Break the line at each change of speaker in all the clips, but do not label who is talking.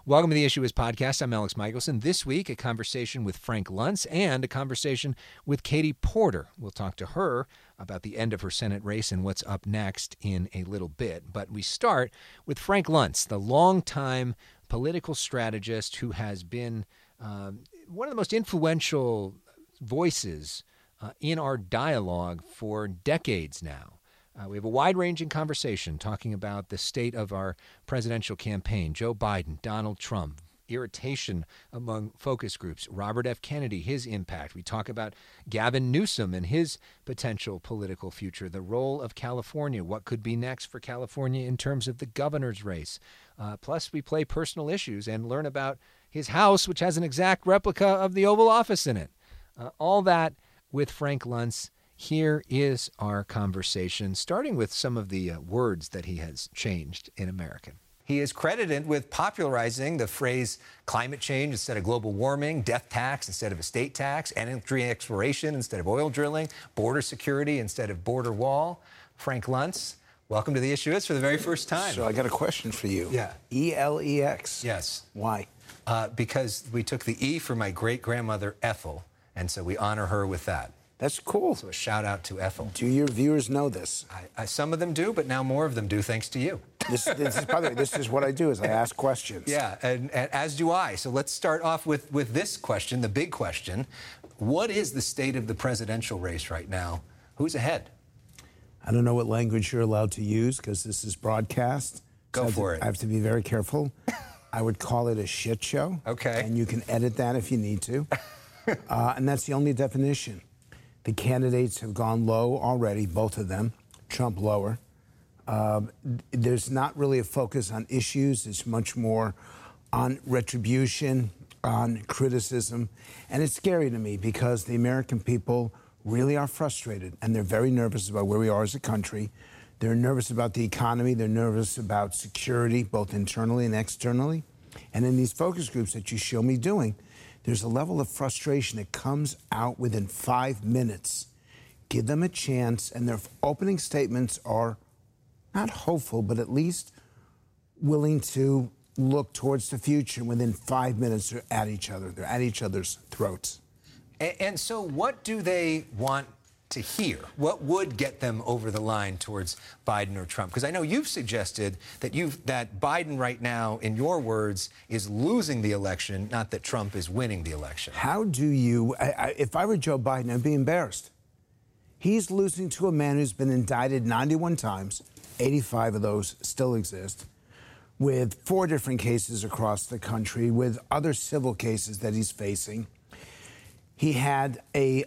Welcome to the Issue Is podcast. I'm Alex Michelson. This week, a conversation with Frank Luntz and a conversation with Katie Porter. We'll talk to her about the end of her Senate race and what's up next in a little bit. But we start with Frank Luntz, the longtime political strategist who has been one of the most influential voices in our dialogue for decades now. We have a wide-ranging conversation talking about the state of our presidential campaign, Joe Biden, Donald Trump, irritation among focus groups, Robert F. Kennedy, his impact. We talk about Gavin Newsom and his potential political future, the role of California, what could be next for California in terms of the governor's race. Plus, we play personal issues and learn about his house, which has an exact replica of the Oval Office in it. All that with Frank Luntz. Here is our conversation, starting with some of the words that he has changed in American. He is credited with popularizing the phrase climate change instead of global warming, death tax instead of estate tax, energy exploration instead of oil drilling, border security instead of border wall. Frank Luntz, welcome to The Issue Is for the very first time.
So I got a question for you.
Yeah.
E-L-E-X.
Yes.
Why?
Because we took the E for my great-grandmother Ethel, and so we honor her with that.
That's cool.
So a shout out to Ethel.
Do your viewers know this?
Some of them do, but now more of them do, thanks to you.
This is, by the way, this is what I do, is I ask questions.
Yeah, and as do I. So let's start off with this question, the big question. What is the state of the presidential race right now? Who's ahead?
I don't know what language you're allowed to use because this is broadcast.
Go for it.
I have to be very careful. I would call it a shit show.
Okay.
And you can edit that if you need to. And that's the only definition. The candidates have gone low already, both of them. Trump lower. There's not really a focus on issues. It's much more on retribution, on criticism. And it's scary to me because the American people really are frustrated and they're very nervous about where we are as a country. They're nervous about the economy. They're nervous about security, both internally and externally. And in these focus groups that you show me doing, there's a level of frustration that comes out within 5 minutes. Give them a chance, and their opening statements are not hopeful, but at least willing to look towards the future. Within 5 minutes, they're at each other. They're at each other's throats.
And so what do they want to hear? What would get them over the line towards Biden or Trump? Because I know you've suggested that that Biden right now, in your words, is losing the election, not that Trump is winning the election.
How do you, if I were Joe Biden, I'd be embarrassed. He's losing to a man who's been indicted 91 times, 85 of those still exist, with 4 different cases across the country, with other civil cases that he's facing. He had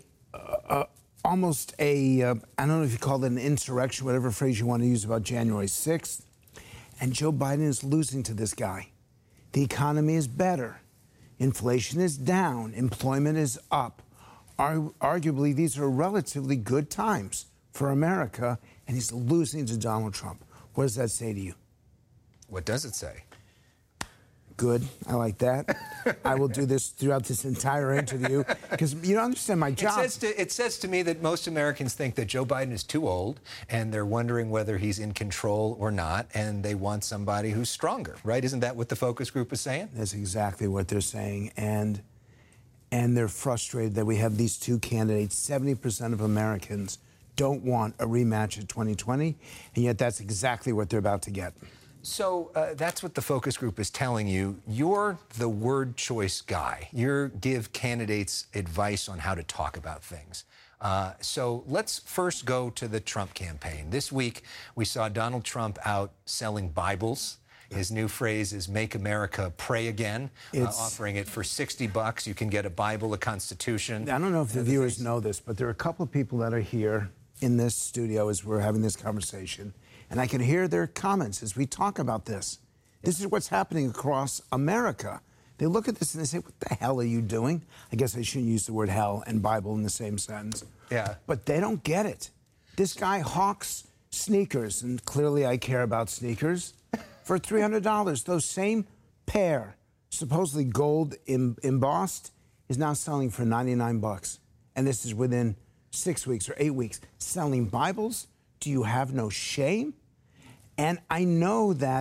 almost I don't know if you call it an insurrection, whatever phrase you want to use about January 6th. And Joe Biden is losing to this guy. The economy is better. Inflation is down. Employment is up. Arguably, these are relatively good times for America, and he's losing to Donald Trump. What does that say to you?
What does it say?
Good. I like that. I will do this throughout this entire interview because you don't understand my job.
It says to me that most Americans think that Joe Biden is too old and they're wondering whether he's in control or not, and they want somebody who's stronger, right? Isn't that what the focus group is saying?
That's exactly what they're saying. And they're frustrated that we have these two candidates. 70% of Americans don't want a rematch of 2020, and yet that's exactly what they're about to get.
So that's what the focus group is telling you. You're the word choice guy. You give candidates advice on how to talk about things. So let's first go to the Trump campaign. This week, we saw Donald Trump out selling Bibles. His new phrase is "Make America Pray Again," offering it for $60. You can get a Bible, a Constitution.
I don't know if the viewers know this, but there are a couple of people that are here in this studio as we're having this conversation. And I can hear their comments as we talk about this. This is what's happening across America. They look at this and they say, what the hell are you doing? I guess I shouldn't use the word hell and Bible in the same sentence.
Yeah.
But they don't get it. This guy hawks sneakers, and clearly I care about sneakers, for $300. Those same pair, supposedly gold embossed, is now selling for $99. And this is within 6 weeks or 8 weeks. Selling Bibles? Do you have no shame? And I know that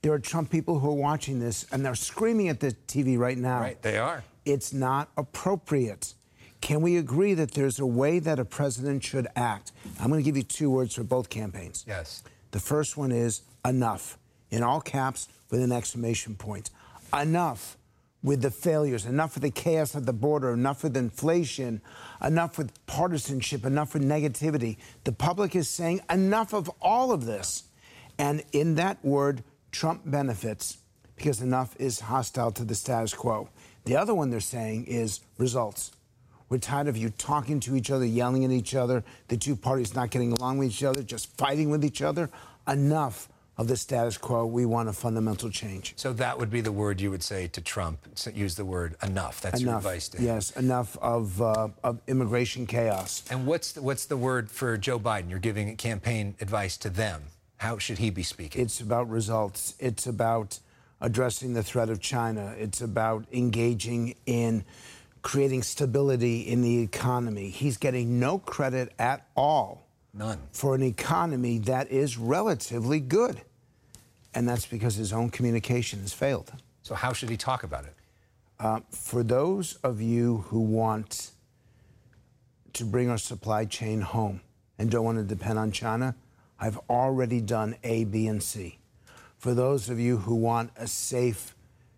There are Trump people who are watching this, and they're screaming at the TV right now.
Right, they are.
It's not appropriate. Can we agree that there's a way that a president should act? I'm going to give you 2 words for both campaigns.
Yes.
The first one is enough, in all caps with an exclamation point. Enough with the failures, enough with the chaos at the border, enough with inflation, enough with partisanship, enough with negativity. The public is saying enough of all of this. And in that word, Trump benefits because enough is hostile to the status quo. The other one they're saying is results. We're tired of you talking to each other, yelling at each other, the two parties not getting along with each other, just fighting with each other. Enough of the status quo. We want a fundamental change.
So that would be the word you would say to Trump. Use the word enough. That's your advice to him.
Yes, enough of immigration chaos.
And what's the word for Joe Biden? You're giving campaign advice to them. How should he be speaking?
It's about results. It's about addressing the threat of China. It's about engaging in creating stability in the economy. He's getting no credit at all.
None.
For an economy that is relatively good. And that's because his own communication has failed.
So how should he talk about it?
For those of you who want to bring our supply chain home and don't want to depend on China, I've already done A, B, and C. For those of you who want a safe,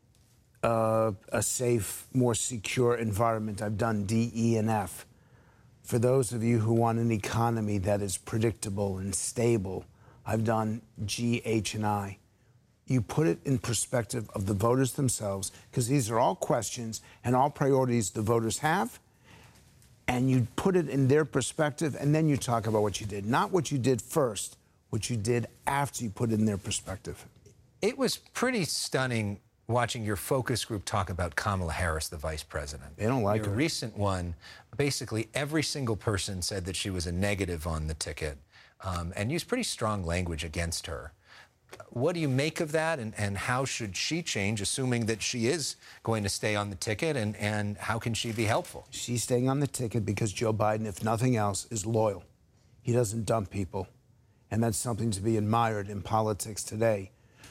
more secure environment, I've done D, E, and F. For those of you who want an economy that is predictable and stable, I've done G, H, and I. You put it in perspective of the voters themselves, because these are all questions and all priorities the voters have, and you put it in their perspective, and then you talk about what you did. Not what you did first, what you did after you put it in their perspective.
It was pretty stunning watching your focus group talk about Kamala Harris, the vice president.
They don't like her.
Your recent one, basically every single person said that she was a negative on the ticket and used pretty strong language against her. What do you make of that, and how should she change, assuming that she is going to stay on the ticket, and how can she be helpful?
She's staying on the ticket because Joe Biden, if nothing else, is loyal. He doesn't dump people, and that's something to be admired in politics today.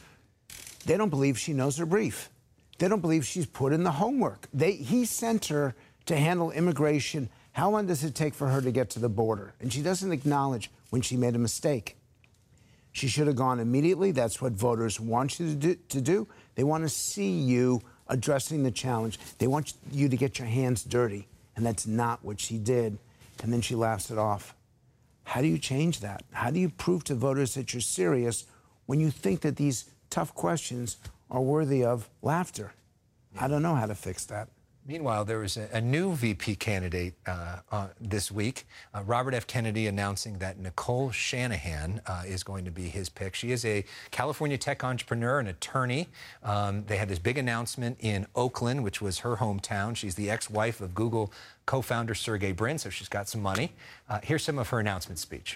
They don't believe she knows her brief. They don't believe she's put in the homework. He sent her to handle immigration. How long does it take for her to get to the border? And she doesn't acknowledge when she made a mistake. She should have gone immediately. That's what voters want you to do. They want to see you addressing the challenge. They want you to get your hands dirty. And that's not what she did. And then she laughs it off. How do you change that? How do you prove to voters that you're serious when you think that these tough questions are worthy of laughter? I don't know how to fix that.
Meanwhile, there was a new VP candidate this week, Robert F. Kennedy, announcing that Nicole Shanahan is going to be his pick. She is a California tech entrepreneur and attorney. They had this big announcement in Oakland, which was her hometown. She's the ex-wife of Google co-founder Sergey Brin, so she's got some money. Here's some of her announcement speech.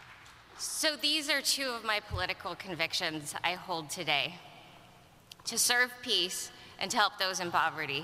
So these are 2 of my political convictions I hold today: to serve peace and to help those in poverty.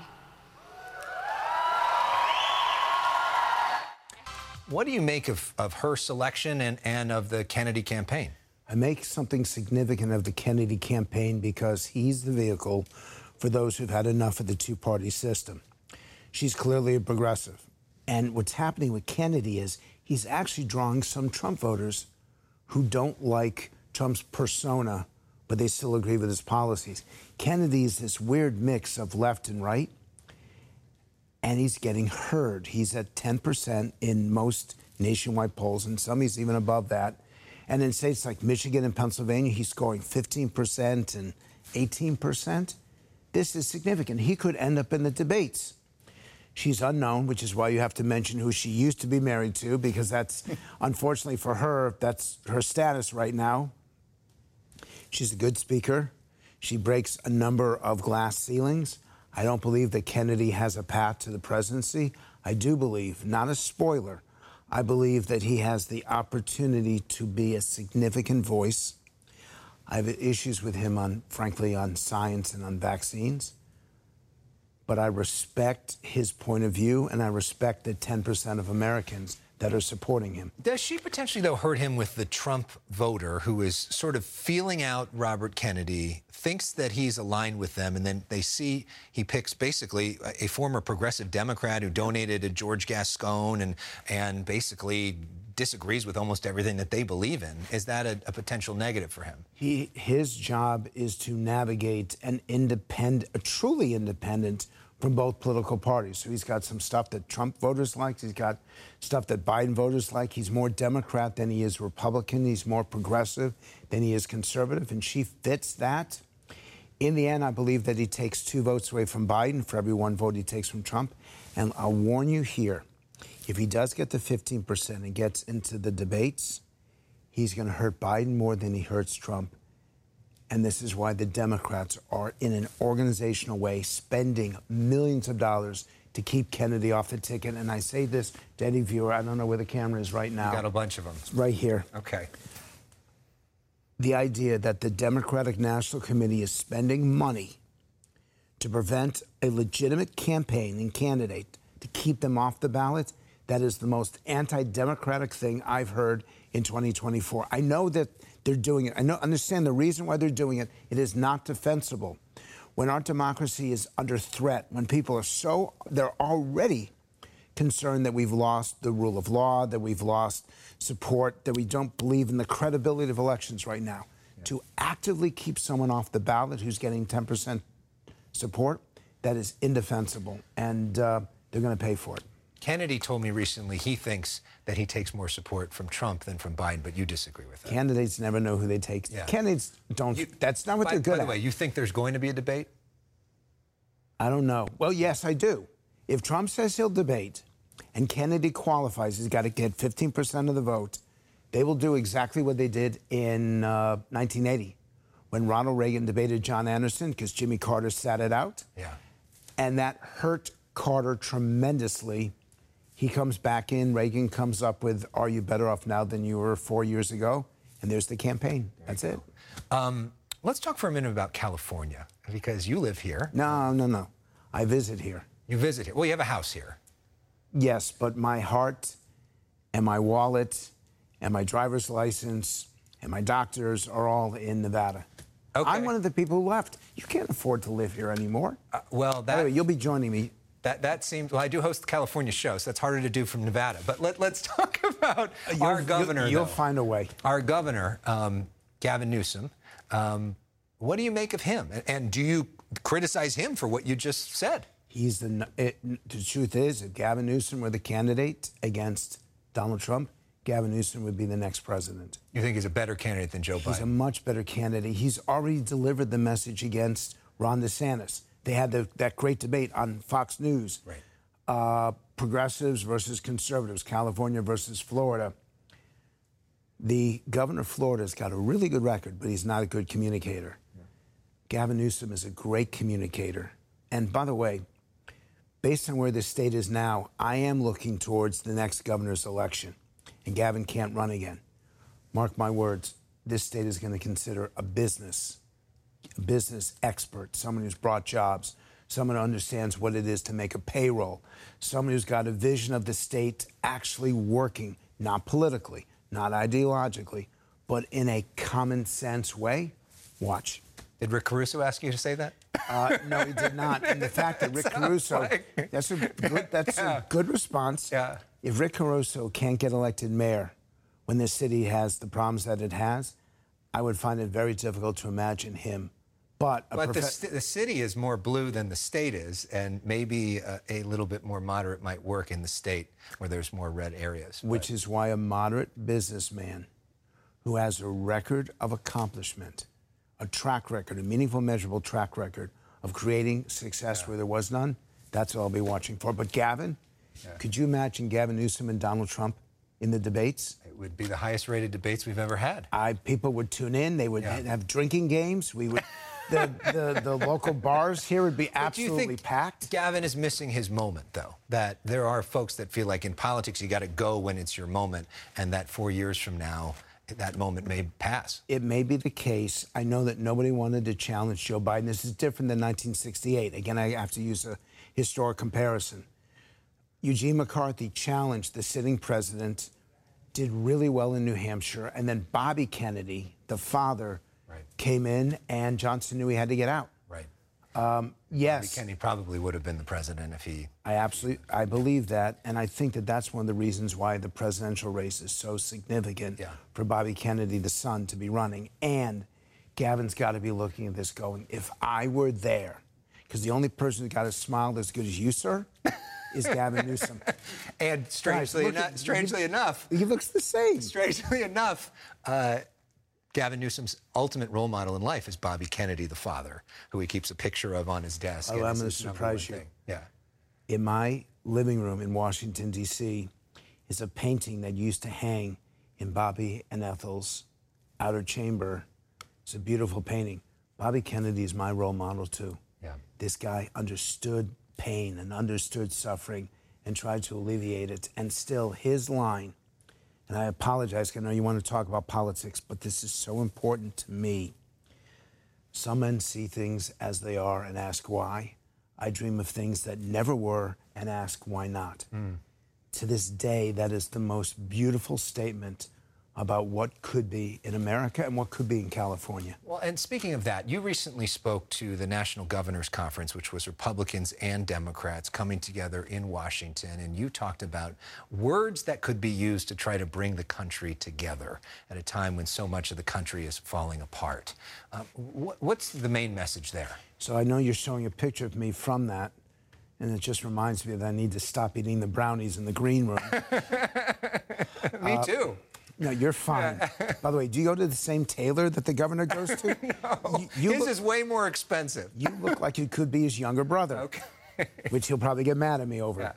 What do you make of her selection and of the Kennedy campaign?
I make something significant of the Kennedy campaign because he's the vehicle for those who've had enough of the two-party system. She's clearly a progressive. And what's happening with Kennedy is he's actually drawing some Trump voters who don't like Trump's persona, but they still agree with his policies. Kennedy is this weird mix of left and right, and he's getting heard. He's at 10% in most nationwide polls, and some he's even above that. And in states like Michigan and Pennsylvania, he's scoring 15% and 18%. This is significant. He could end up in the debates. She's unknown, which is why you have to mention who she used to be married to, because that's, unfortunately for her, that's her status right now. She's a good speaker. She breaks a number of glass ceilings. I don't believe that Kennedy has a path to the presidency. I do believe, not a spoiler, I believe that he has the opportunity to be a significant voice. I have issues with him frankly, on science and on vaccines. But I respect his point of view, and I respect the 10% of Americans that are supporting him.
Does she potentially, though, hurt him with the Trump voter who is sort of feeling out Robert Kennedy, thinks that he's aligned with them, and then they see he picks basically a former progressive Democrat who donated to George Gascon and basically disagrees with almost everything that they believe in? Is that a potential negative for him?
His job is to navigate a truly independent from both political parties. So he's got some stuff that Trump voters like. He's got stuff that Biden voters like. He's more Democrat than he is Republican. He's more progressive than he is conservative, and she fits that. In the end, I believe that he takes 2 votes away from Biden for every 1 vote he takes from Trump. And I'll warn you here, if he does get to 15% and gets into the debates, he's going to hurt Biden more than he hurts Trump. And this is why the Democrats are, in an organizational way, spending millions of dollars to keep Kennedy off the ticket. And I say this to any viewer, I don't know where the camera is right now.
You got a bunch of them.
It's right here.
Okay.
The idea that the Democratic National Committee is spending money to prevent a legitimate campaign and candidate to keep them off the ballot, that is the most anti-democratic thing I've heard in 2024. I know that they're doing it. Understand the reason why they're doing it. It is not defensible. When our democracy is under threat, when people are they're already concerned that we've lost the rule of law, that we've lost support, that we don't believe in the credibility of elections right now. Yeah. To actively keep someone off the ballot who's getting 10% support, that is indefensible, and they're going to pay for it.
Kennedy told me recently he thinks that he takes more support from Trump than from Biden, but you disagree with that.
Candidates never know who they take. Yeah. Candidates don't. That's not what they're good at.
By the way, you think there's going to be a debate?
I don't know. Well, yes, I do. If Trump says he'll debate and Kennedy qualifies, he's got to get 15% of the vote, they will do exactly what they did in 1980 when Ronald Reagan debated John Anderson because Jimmy Carter sat it out.
Yeah.
And that hurt Carter tremendously. He comes back in. Reagan comes up with, are you better off now than you were 4 years ago? And there's the campaign. That's it.
Let's talk for a minute about California, because you live here.
No. I visit here.
You visit here. Well, you have a house here.
Yes, but my heart and my wallet and my driver's license and my doctors are all in Nevada. Okay. I'm one of the people who left. You can't afford to live here anymore. By the way, you'll be joining me.
That seems... Well, I do host the California show, so that's harder to do from Nevada. But let's talk about our governor,
You'll find a way.
Our governor, Gavin Newsom. What do you make of him? And do you criticize him for what you just said?
The truth is, if Gavin Newsom were the candidate against Donald Trump, Gavin Newsom would be the next president.
You think he's a better candidate than Joe Biden?
He's a much better candidate. He's already delivered the message against Ron DeSantis. They had that great debate on Fox News.
Right.
Progressives versus conservatives, California versus Florida. The governor of Florida's got a really good record, but he's not a good communicator. Yeah. Gavin Newsom is a great communicator. And by the way, based on where the state is now, I am looking towards the next governor's election. And Gavin can't run again. Mark my words, this state is going to consider a business expert, someone who's brought jobs, someone who understands what it is to make a payroll, someone who's got a vision of the state actually working, not politically, not ideologically, but in a common sense way. Watch.
Did Rick Caruso ask you to say that?
No, he did not. And the fact that Rick Caruso, that's a good response.
Yeah.
If Rick Caruso can't get elected mayor when this city has the problems that it has, I would find it very difficult to imagine him. But
the city is more blue than the state is, and maybe a little bit more moderate might work in the state where there's more red areas.
Which is why a moderate businessman who has a record of accomplishment, a track record, a meaningful, measurable track record of creating success where there was none, that's what I'll be watching for. But Gavin, could you imagine Gavin Newsom and Donald Trump in the debates?
It would be the highest rated debates we've ever had.
People would tune in. They would have drinking games. We would... The local bars here would be absolutely packed.
Gavin is missing his moment, though. That there are folks that feel like in politics you got to go when it's your moment, and that 4 years from now, that moment may pass.
It may be the case. I know that nobody wanted to challenge Joe Biden. This is different than 1968. Again, I have to use a historic comparison. Eugene McCarthy challenged the sitting president, did really well in New Hampshire, and then Bobby Kennedy, the father, came in, and Johnson knew he had to get out.
Right.
Yes.
Bobby Kennedy probably would have been the president if he...
I believe that, and I think that that's one of the reasons why the presidential race is so significant for Bobby Kennedy, the son, to be running. And Gavin's got to be looking at this going, if I were there, because the only person who got a smile as good as you, sir, is Gavin Newsom.
And strangely enough...
He looks the same.
Strangely enough, Gavin Newsom's ultimate role model in life is Bobby Kennedy, the father, who he keeps a picture of on his desk.
Oh, I'm going to surprise you.
Yeah.
In my living room in Washington, D.C., is a painting that used to hang in Bobby and Ethel's outer chamber. It's a beautiful painting. Bobby Kennedy is my role model, too.
Yeah.
This guy understood pain and understood suffering and tried to alleviate it. And still, his line, and I apologize, because I know you want to talk about politics, but this is so important to me. Some men see things as they are and ask why. I dream of things that never were and ask why not. To this day, that is the most beautiful statement about what could be in America and what could be in California.
Well, and speaking of that, you recently spoke to the National Governors Conference, which was Republicans and Democrats coming together in Washington, and you talked about words that could be used to try to bring the country together at a time when so much of the country is falling apart. What's the main message there?
So I know you're showing a picture of me from that, and it just reminds me that I need to stop eating the brownies in the green room.
Me too.
No, you're fine. By the way, do you go to the same tailor that the governor goes to?
No, his is way more expensive.
You look like you could be his younger brother,
Okay.
which he'll probably get mad at me over.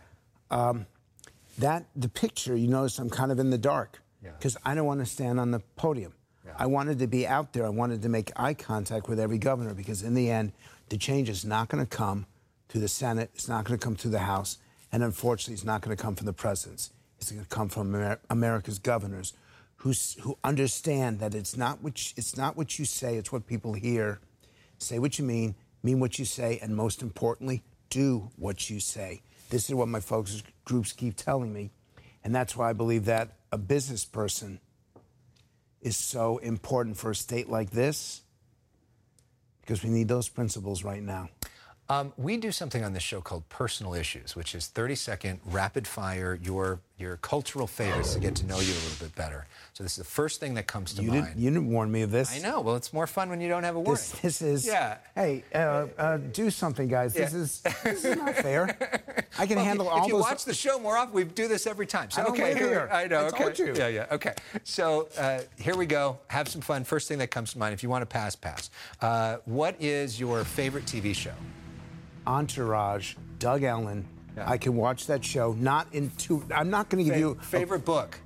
Yeah.
The picture, you notice I'm kind of in the dark because I don't want to stand on the podium. Yeah. I wanted to be out there. I wanted to make eye contact with every governor because in the end, the change is not going to come through the Senate. It's not going to come through the House. And unfortunately, it's not going to come from the presidents. It's going to come from America's governors who understand that it's not what you say, it's what people hear. Say what you mean what you say, and most importantly, do what you say. This is what my focus groups keep telling me. And that's why I believe that a business person is so important for a state like this, because we need those principles right now.
We do something on this show called Personal Issues, which is 30-second rapid fire, your cultural favorites to get to know you a little bit better. So this is the first thing that comes to mind.
You didn't warn me of this.
I know. Well, it's more fun when you don't have a warning.
This is. Yeah. Hey, do something, guys.
Yeah.
This is not fair. I can handle all those.
If you watch the show more often, we do this every time. So,
I don't live here.
I know.
I told you.
Yeah. Okay. So here we go. Have some fun. First thing that comes to mind. If you want to pass. What is your favorite TV show?
Entourage, Doug Ellen. Yeah. I can watch that show. I'm not going to give you
favorite book.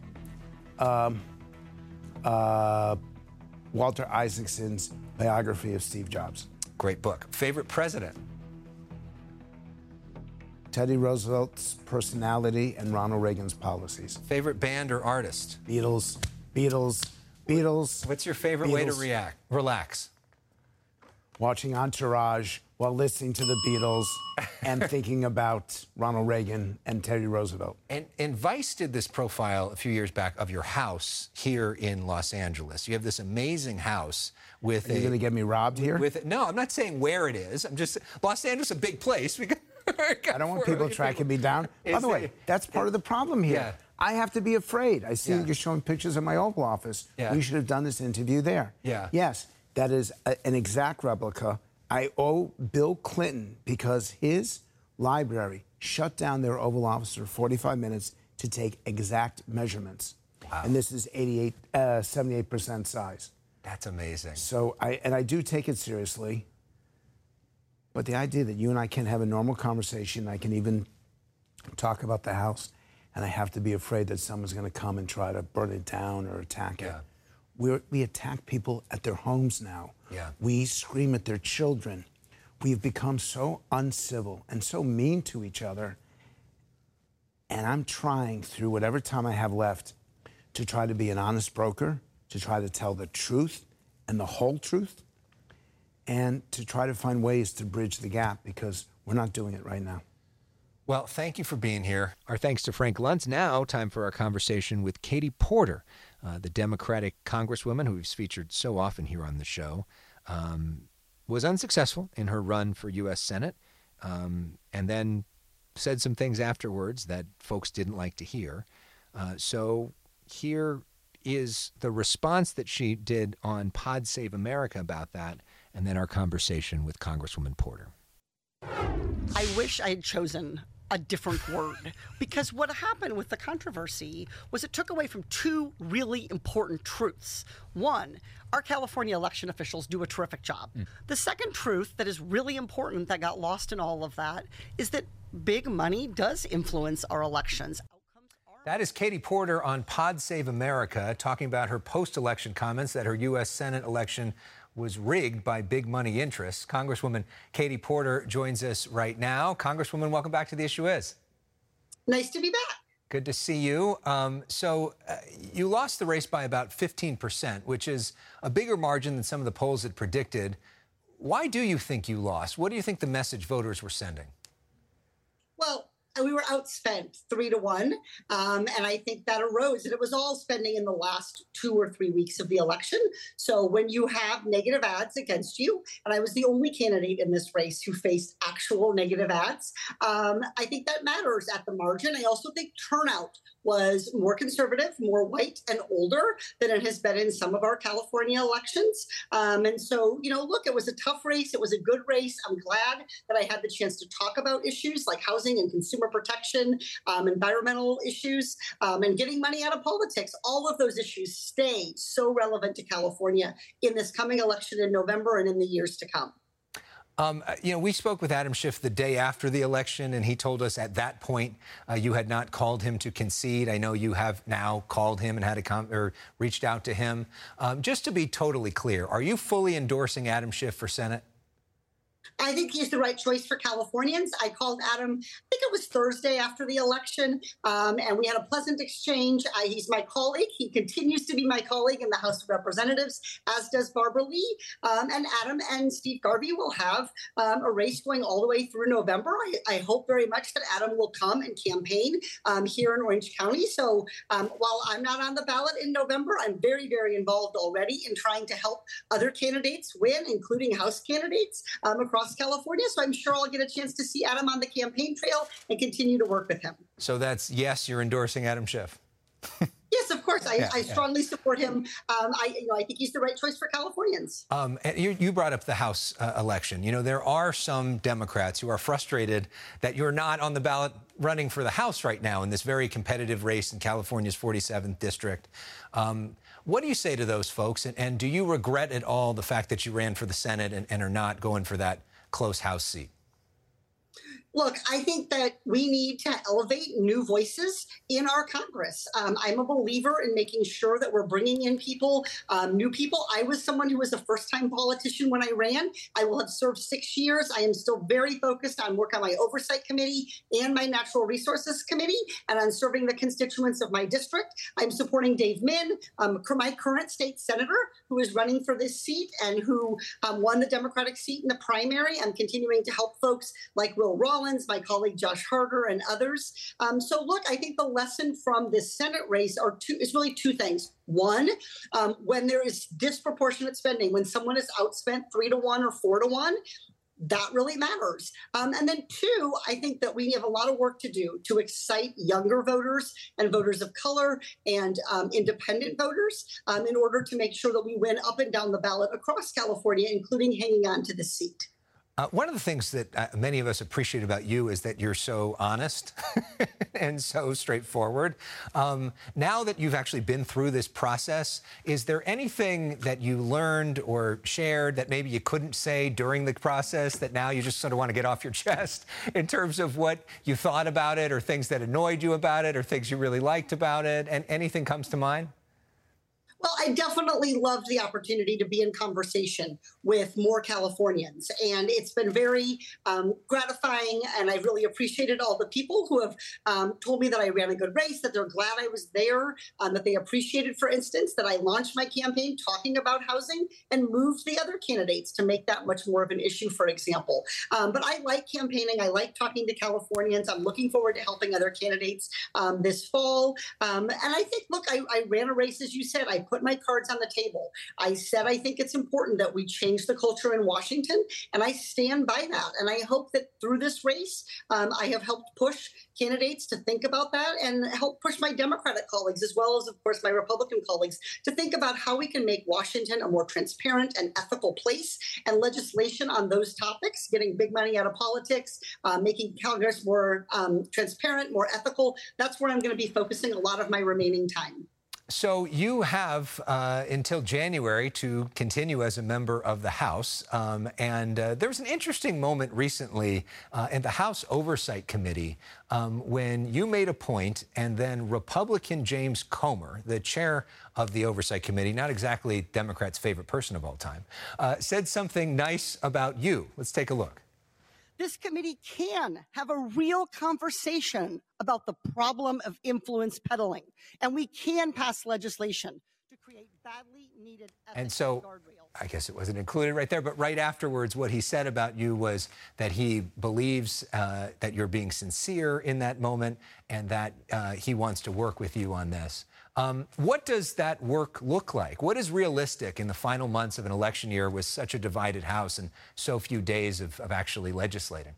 Walter Isaacson's biography of Steve Jobs.
Great book. Favorite president.
Teddy Roosevelt's personality and Ronald Reagan's policies.
Favorite band or artist.
Beatles.
What's your favorite way to relax?
Watching Entourage while listening to the Beatles and thinking about Ronald Reagan and Teddy Roosevelt.
And Vice did this profile a few years back of your house here in Los Angeles. You have this amazing house with
Are you going to get me robbed here?
No, I'm not saying where it is. I'm just... Los Angeles is a big place.
I don't want people tracking me down. By the way, that's part of the problem here.
Yeah.
I have to be afraid. I see that you're showing pictures of my Oval Office.
Yeah.
We should have done this interview there.
Yeah.
Yes, that is an exact replica. I owe Bill Clinton because his library shut down their Oval Office for 45 minutes to take exact measurements. Wow. And this is 78% size.
That's amazing.
So I do take it seriously. But the idea that you and I can have a normal conversation, I can even talk about the house, and I have to be afraid that someone's going to come and try to burn it down or attack it. We attack people at their homes now.
Yeah.
We scream at their children. We've become so uncivil and so mean to each other. And I'm trying, through whatever time I have left, to try to be an honest broker, to try to tell the truth and the whole truth, and to try to find ways to bridge the gap, because we're not doing it right now.
Well, thank you for being here. Our thanks to Frank Luntz. Now, time for our conversation with Katie Porter, the Democratic Congresswoman who we've featured so often here on the show. Was unsuccessful in her run for U.S. Senate, and then said some things afterwards that folks didn't like to hear. So here is the response that she did on Pod Save America about that, and then our conversation with Congresswoman Porter.
I wish I had chosen a different word, because what happened with the controversy was it took away from two really important truths. One, our California election officials do a terrific job. The second truth that is really important that got lost in all of that is that big money does influence our elections.
That is Katie Porter on Pod Save America talking about her post-election comments that her U.S. Senate election was rigged by big money interests. Congresswoman Katie Porter joins us right now. Congresswoman, welcome back to The Issue Is.
Nice to be back.
Good to see you. You lost the race by about 15%, which is a bigger margin than some of the polls had predicted. Why do you think you lost? What do you think the message voters were sending?
Well, we were outspent 3-1, and I think that arose, and it was all spending in the last 2 or 3 weeks of the election. So when you have negative ads against you, and I was the only candidate in this race who faced actual negative ads, I think that matters at the margin. I also think turnout was more conservative, more white and older than it has been in some of our California elections. And so, look, it was a tough race. It was a good race. I'm glad that I had the chance to talk about issues like housing and consumer protection, environmental issues, and getting money out of politics. All of those issues stay so relevant to California in this coming election in November and in the years to come.
We spoke with Adam Schiff the day after the election, and he told us at that point you had not called him to concede. I know you have now called him and had reached out to him. Just to be totally clear, are you fully endorsing Adam Schiff for Senate?
I think he's the right choice for Californians. I called Adam, I think it was Thursday after the election, and we had a pleasant exchange. He's my colleague. He continues to be my colleague in the House of Representatives, as does Barbara Lee. And Adam and Steve Garvey will have a race going all the way through November. I hope very much that Adam will come and campaign here in Orange County. So while I'm not on the ballot in November, I'm very, very involved already in trying to help other candidates win, including House candidates across California. So I'm sure I'll get a chance to see Adam on the campaign trail and continue to work with him.
So that's yes, you're endorsing Adam Schiff.
Yes, of course. I strongly support him. I think he's the right choice for Californians.
You brought up the House election. There are some Democrats who are frustrated that you're not on the ballot running for the House right now in this very competitive race in California's 47th district. What do you say to those folks? And do you regret at all the fact that you ran for the Senate and are not going for that close House seat?
Look, I think that we need to elevate new voices in our Congress. I'm a believer in making sure that we're bringing in people, new people. I was someone who was a first-time politician when I ran. I will have served 6 years. I am still very focused on work on my oversight committee and my natural resources committee and on serving the constituents of my district. I'm supporting Dave Min, my current state senator, who is running for this seat and who won the Democratic seat in the primary. I'm continuing to help folks like Will Rollins, my colleague Josh Harder, and others. So look, I think the lesson from this Senate race is really two things. One, when there is disproportionate spending, when someone is outspent 3-1 or 4-1, that really matters. And then two, I think that we have a lot of work to do to excite younger voters and voters of color and independent voters in order to make sure that we win up and down the ballot across California, including hanging on to the seat.
One of the things that many of us appreciate about you is that you're so honest and so straightforward. Now that you've actually been through this process, is there anything that you learned or shared that maybe you couldn't say during the process that now you just sort of want to get off your chest in terms of what you thought about it, or things that annoyed you about it, or things you really liked about it? And anything comes to mind?
Well, I definitely loved the opportunity to be in conversation with more Californians. And it's been very gratifying. And I really appreciated all the people who have told me that I ran a good race, that they're glad I was there, that they appreciated, for instance, that I launched my campaign talking about housing and moved the other candidates to make that much more of an issue, for example. But I like campaigning. I like talking to Californians. I'm looking forward to helping other candidates this fall. And I think, look, I ran a race, as you said. I put my cards on the table. I said I think it's important that we change the culture in Washington, and I stand by that. And I hope that through this race, I have helped push candidates to think about that and help push my Democratic colleagues, as well as, of course, my Republican colleagues, to think about how we can make Washington a more transparent and ethical place, and legislation on those topics, getting big money out of politics, making Congress more transparent, more ethical. That's where I'm going to be focusing a lot of my remaining time.
So you have until January to continue as a member of the House. And there was an interesting moment recently in the House Oversight Committee when you made a point, and then Republican James Comer, the chair of the Oversight Committee, not exactly Democrats' favorite person of all time, said something nice about you. Let's take a look.
This committee can have a real conversation about the problem of influence peddling, and we can pass legislation to create badly needed ethics
and so,
guardrails.
I guess it wasn't included right there, but right afterwards, what he said about you was that he believes that you're being sincere in that moment, and that he wants to work with you on this. What does that work look like? What is realistic in the final months of an election year with such a divided House and so few days of actually legislating?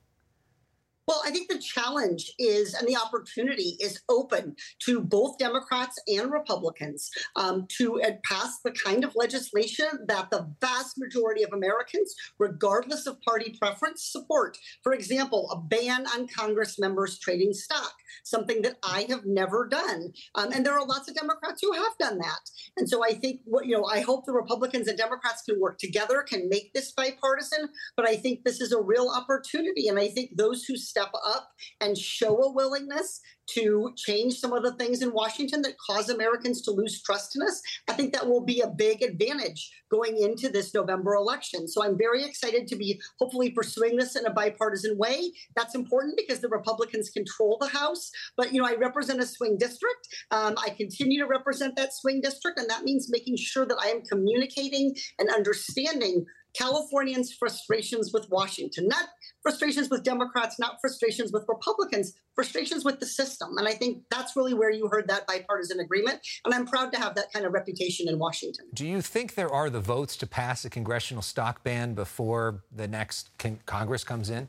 Well, I think the challenge is, and the opportunity is open to both Democrats and Republicans to pass the kind of legislation that the vast majority of Americans, regardless of party preference, support. For example, a ban on Congress members trading stock, something that I have never done. And there are lots of Democrats who have done that. And so I think, I hope the Republicans and Democrats can work together, can make this bipartisan. But I think this is a real opportunity. And I think those who step up and show a willingness to change some of the things in Washington that cause Americans to lose trust in us, I think that will be a big advantage going into this November election. So I'm very excited to be hopefully pursuing this in a bipartisan way. That's important because the Republicans control the House. But, I represent a swing district. I continue to represent that swing district. And that means making sure that I am communicating and understanding Californians' frustrations with Washington, not frustrations with Democrats, not frustrations with Republicans, frustrations with the system. And I think that's really where you heard that bipartisan agreement. And I'm proud to have that kind of reputation in Washington.
Do you think there are the votes to pass a congressional stock ban before the next Congress comes in?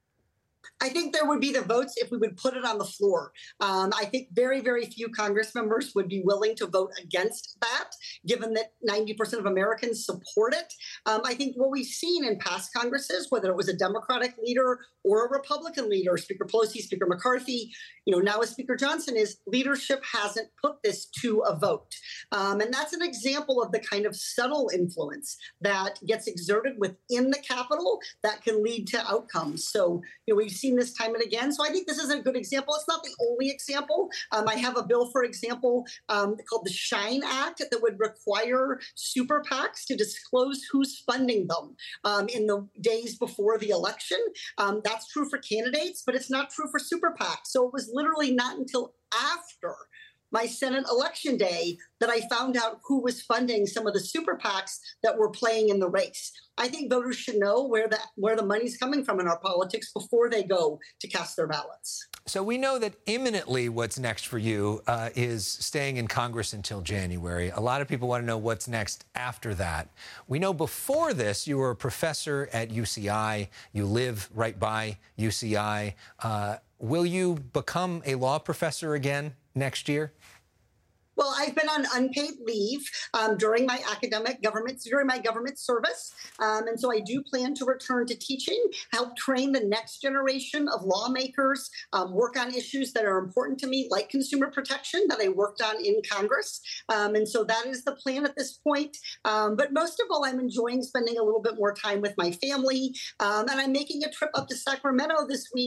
I think there would be the votes if we would put it on the floor. I think very, very few Congress members would be willing to vote against that, given that 90% of Americans support it. I think what we've seen in past Congresses, whether it was a Democratic leader or a Republican leader, Speaker Pelosi, Speaker McCarthy, now as Speaker Johnson is, leadership hasn't put this to a vote. And that's an example of the kind of subtle influence that gets exerted within the Capitol that can lead to outcomes. So, we've seen this time and again. So I think this is a good example. It's not the only example. I have a bill, for example, called the SHINE Act that would require super PACs to disclose who's funding them in the days before the election. That's true for candidates, but it's not true for super PACs. So it was literally not until after my Senate election day that I found out who was funding some of the super PACs that were playing in the race. I think voters should know where the money's coming from in our politics before they go to cast their ballots.
So we know that imminently what's next for you is staying in Congress until January. A lot of people want to know what's next after that. We know before this you were a professor at UCI. You live right by UCI. Will you become a law professor again next year?
Well, I've been on unpaid leave during my government service. And so I do plan to return to teaching, help train the next generation of lawmakers, work on issues that are important to me, like consumer protection that I worked on in Congress. And so that is the plan at this point. But most of all, I'm enjoying spending a little bit more time with my family. And I'm making a trip up to Sacramento this week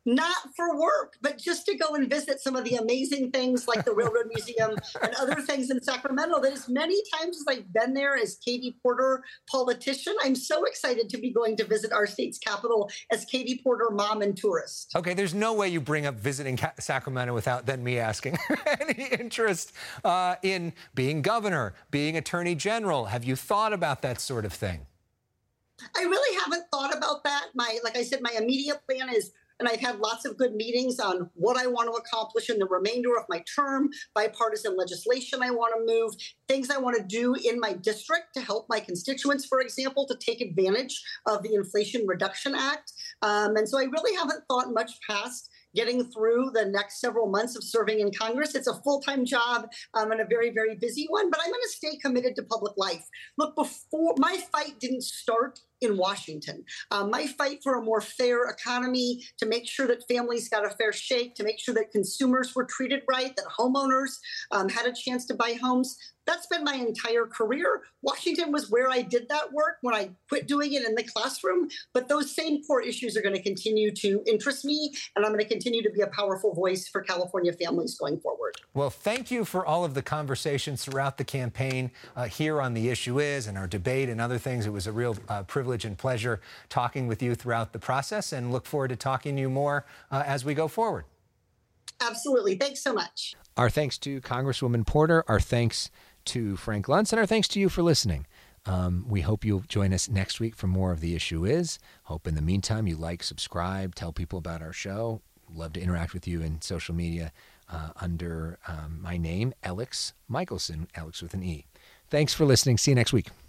not for work, but just to go and visit some of the amazing things like the Railroad Museum and other things in Sacramento. That as many times as I've been there as Katie Porter, politician, I'm so excited to be going to visit our state's capital as Katie Porter, mom and tourist.
Okay, there's no way you bring up visiting Sacramento without then me asking any interest in being governor, being attorney general. Have you thought about that sort of thing?
I really haven't thought about that. Like I said, my immediate plan is, and I've had lots of good meetings on what I want to accomplish in the remainder of my term, bipartisan legislation I want to move, things I want to do in my district to help my constituents, for example, to take advantage of the Inflation Reduction Act. And so I really haven't thought much past getting through the next several months of serving in Congress. It's a full-time job and a very, very busy one, but I'm going to stay committed to public life. Look, before my fight didn't start in Washington. My fight for a more fair economy, to make sure that families got a fair shake, to make sure that consumers were treated right, that homeowners had a chance to buy homes. That's been my entire career. Washington was where I did that work when I quit doing it in the classroom. But those same core issues are going to continue to interest me, and I'm going to continue to be a powerful voice for California families going forward.
Well, thank you for all of the conversations throughout the campaign here on The Issue Is and our debate and other things. It was a real privilege and pleasure talking with you throughout the process, and look forward to talking to you more as we go forward.
Absolutely. Thanks so much.
Our thanks to Congresswoman Porter. Our thanks to Frank Luntz, and our thanks to you for listening. We hope you'll join us next week for more of The Issue Is. Hope in the meantime you like, subscribe, tell people about our show. Love to interact with you in social media under my name, Alex Michelson, Alex with an E. Thanks for listening. See you next week.